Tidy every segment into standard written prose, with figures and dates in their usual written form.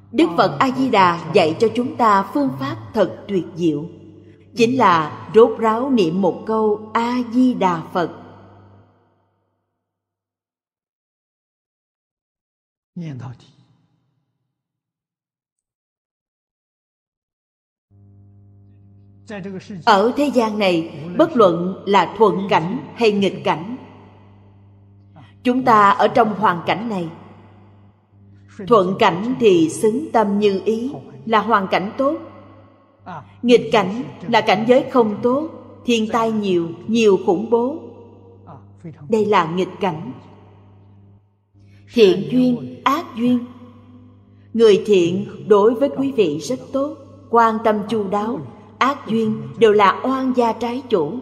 Đức Phật A-di-đà dạy cho chúng ta phương pháp thật tuyệt diệu, chính là rốt ráo niệm một câu A-di-đà Phật. Ở thế gian này, bất luận là thuận cảnh hay nghịch cảnh, chúng ta ở trong hoàn cảnh này. Thuận cảnh thì xứng tâm như ý, là hoàn cảnh tốt. Nghịch cảnh là cảnh giới không tốt, thiên tai nhiều, nhiều khủng bố. Đây là nghịch cảnh. Thiện duyên, ác duyên. Người thiện đối với quý vị rất tốt, quan tâm chu đáo. Ác duyên đều là oan gia trái chủ,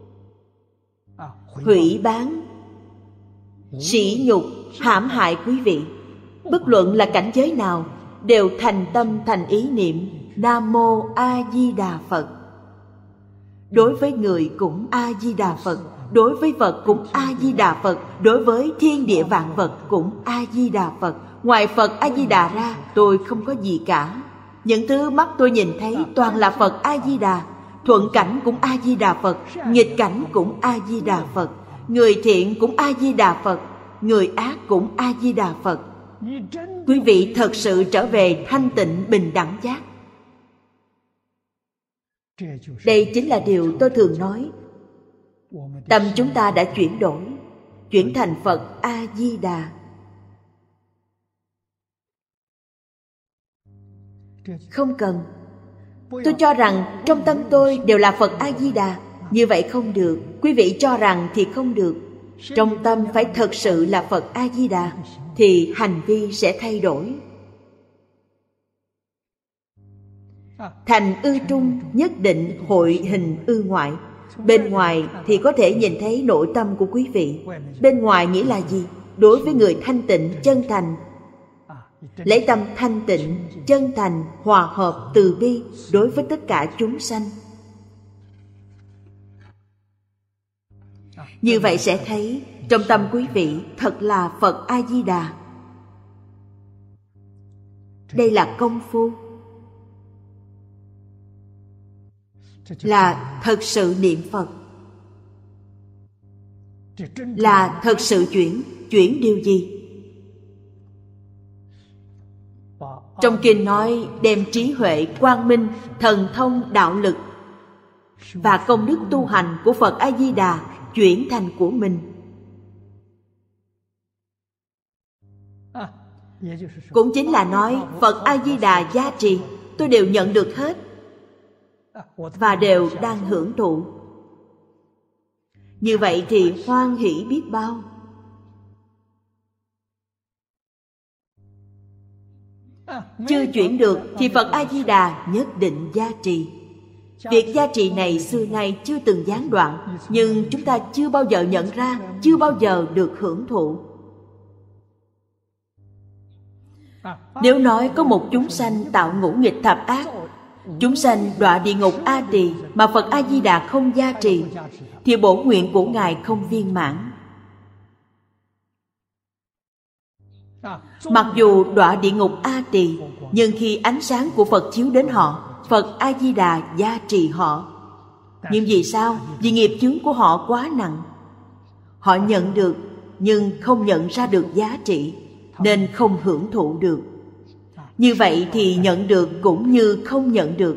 hủy bán, sỉ nhục, hãm hại quý vị. Bất luận là cảnh giới nào, đều thành tâm thành ý niệm Nam Mô A Di Đà Phật. Đối với người cũng A Di Đà Phật, đối với vật cũng A Di Đà Phật, đối với thiên địa vạn vật cũng A Di Đà Phật. Ngoài Phật A Di Đà ra, tôi không có gì cả. Những thứ mắt tôi nhìn thấy toàn là Phật A Di Đà. Thuận cảnh cũng A Di Đà Phật, nghịch cảnh cũng A Di Đà Phật. Người thiện cũng A Di Đà Phật, người ác cũng A Di Đà Phật. Quý vị thật sự trở về thanh tịnh bình đẳng giác. Đây chính là điều tôi thường nói. Tâm chúng ta đã chuyển đổi, chuyển thành Phật A Di Đà. Không cần. Tôi cho rằng trong tâm tôi đều là Phật A Di Đà. Như vậy không được. Quý vị cho rằng thì không được. Trong tâm phải thật sự là Phật A Di Đà, thì hành vi sẽ thay đổi. Thành ư trung nhất định hội hình ư ngoại. Bên ngoài thì có thể nhìn thấy nội tâm của quý vị. Bên ngoài nghĩa là gì? Đối với người thanh tịnh, chân thành, lấy tâm thanh tịnh, chân thành, hòa hợp, từ bi đối với tất cả chúng sanh. Như vậy sẽ thấy trong tâm quý vị thật là Phật A Di Đà. Đây là công phu, là thật sự niệm Phật, là thật sự chuyển điều gì? Trong kinh nói đem trí huệ, quang minh, thần thông, đạo lực và công đức tu hành của Phật A Di Đà chuyển thành của mình. Cũng chính là nói Phật A Di Đà gia trì, tôi đều nhận được hết và đều đang hưởng thụ. Như vậy thì hoan hỷ biết bao. Chưa chuyển được thì Phật A Di Đà nhất định gia trì. Việc gia trì này xưa nay chưa từng gián đoạn, nhưng chúng ta chưa bao giờ nhận ra, chưa bao giờ được hưởng thụ. Nếu nói có một chúng sanh tạo ngũ nghịch thập ác, chúng sanh đọa địa ngục A Tỳ mà Phật A Di Đà không gia trì, thì bổ nguyện của Ngài không viên mãn. Mặc dù đọa địa ngục A Tỳ, nhưng khi ánh sáng của Phật chiếu đến họ, Phật A Di Đà gia trì họ. Nhưng vì sao? Vì nghiệp chướng của họ quá nặng. Họ nhận được nhưng không nhận ra được giá trị, nên không hưởng thụ được. Như vậy thì nhận được cũng như không nhận được.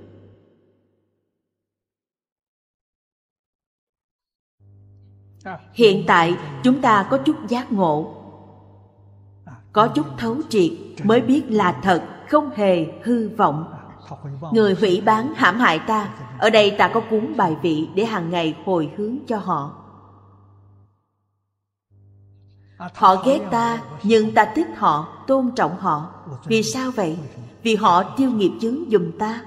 Hiện tại chúng ta có chút giác ngộ, có chút thấu triệt, mới biết là thật, không hề hư vọng. Người hủy bán hãm hại ta, ở đây ta có cúng bài vị để hàng ngày hồi hướng cho họ. Họ ghét ta, nhưng ta thích họ, tôn trọng họ. Vì sao vậy? Vì họ tiêu nghiệp chướng giùm ta.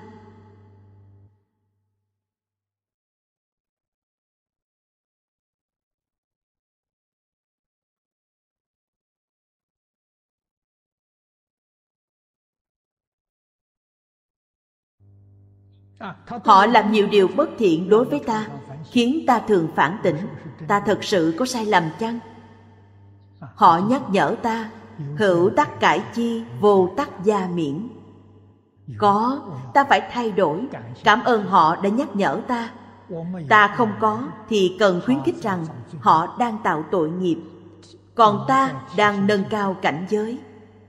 Họ làm nhiều điều bất thiện đối với ta, khiến ta thường phản tỉnh. Ta thật sự có sai lầm chăng? Họ nhắc nhở ta, hữu tắc cải chi, vô tắc gia miễn. Có, ta phải thay đổi. Cảm ơn họ đã nhắc nhở ta. Ta không có thì cần khuyến khích rằng họ đang tạo tội nghiệp, còn ta đang nâng cao cảnh giới.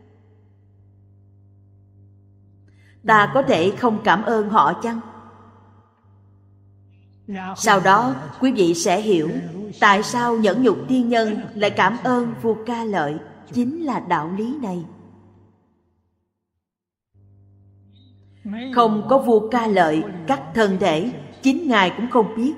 Ta có thể không cảm ơn họ chăng? Sau đó quý vị sẽ hiểu tại sao nhẫn nhục tiên nhân lại cảm ơn vua Ca Lợi. Chính là đạo lý này. Không có vua Ca Lợi cắt thân thể, chính Ngài cũng không biết.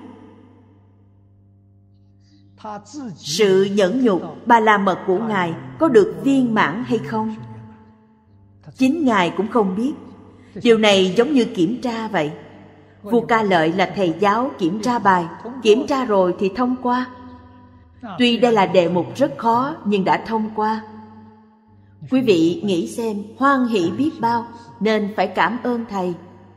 Sự nhẫn nhục Ba La Mật của Ngài có được viên mãn hay không, chính Ngài cũng không biết. Điều này giống như kiểm tra vậy. Vua Ca Lợi là thầy giáo kiểm tra bài, kiểm tra rồi thì thông qua. Tuy đây là đề mục rất khó nhưng đã thông qua. Quý vị nghĩ xem, hoan hỷ biết bao, nên phải cảm ơn thầy.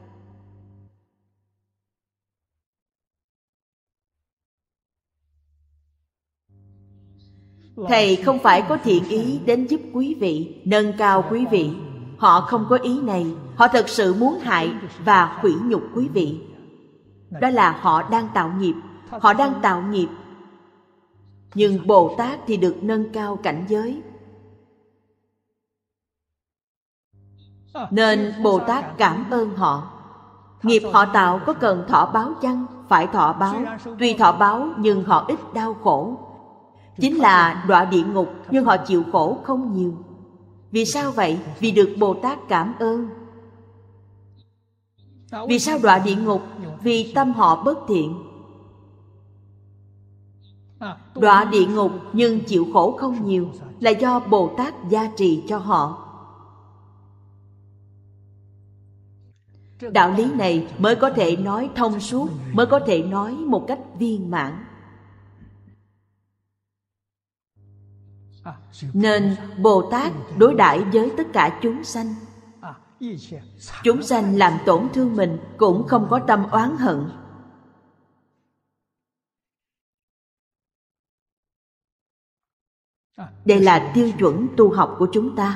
Thầy không phải có thiện ý đến giúp quý vị, nâng cao quý vị. Họ không có ý này. Họ thật sự muốn hại và hủy nhục quý vị. Đó là họ đang tạo nghiệp. Họ đang tạo nghiệp. Nhưng Bồ Tát thì được nâng cao cảnh giới. Nên Bồ Tát cảm ơn họ. Nghiệp họ tạo có cần thọ báo chăng? Phải thọ báo. Tuy thọ báo nhưng họ ít đau khổ. Chính là đọa địa ngục, nhưng họ chịu khổ không nhiều. Vì sao vậy? Vì được Bồ Tát cảm ơn. Vì sao đọa địa ngục? Vì tâm họ bất thiện. Đọa địa ngục nhưng chịu khổ không nhiều là do Bồ Tát gia trì cho họ. Đạo lý này mới có thể nói thông suốt, mới có thể nói một cách viên mãn. Nên Bồ Tát đối đãi với tất cả chúng sanh. Chúng sanh làm tổn thương mình cũng không có tâm oán hận. Đây là tiêu chuẩn tu học của chúng ta.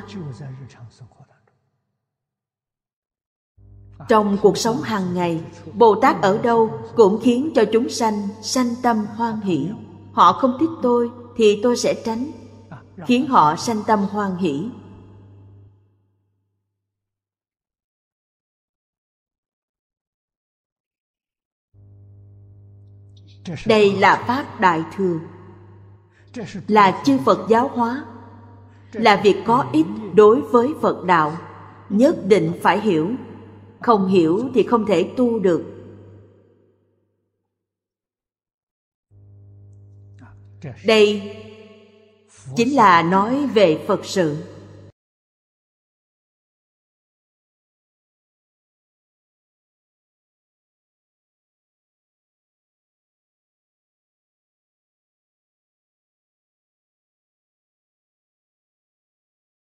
Trong cuộc sống hàng ngày, Bồ Tát ở đâu cũng khiến cho chúng sanh sanh tâm hoan hỷ. Họ không thích tôi thì tôi sẽ tránh, khiến họ sanh tâm hoan hỷ. Đây là Pháp Đại Thừa, là chư Phật giáo hóa, là việc có ích đối với Phật Đạo. Nhất định phải hiểu. Không hiểu thì không thể tu được. Đây chính là nói về Phật sự.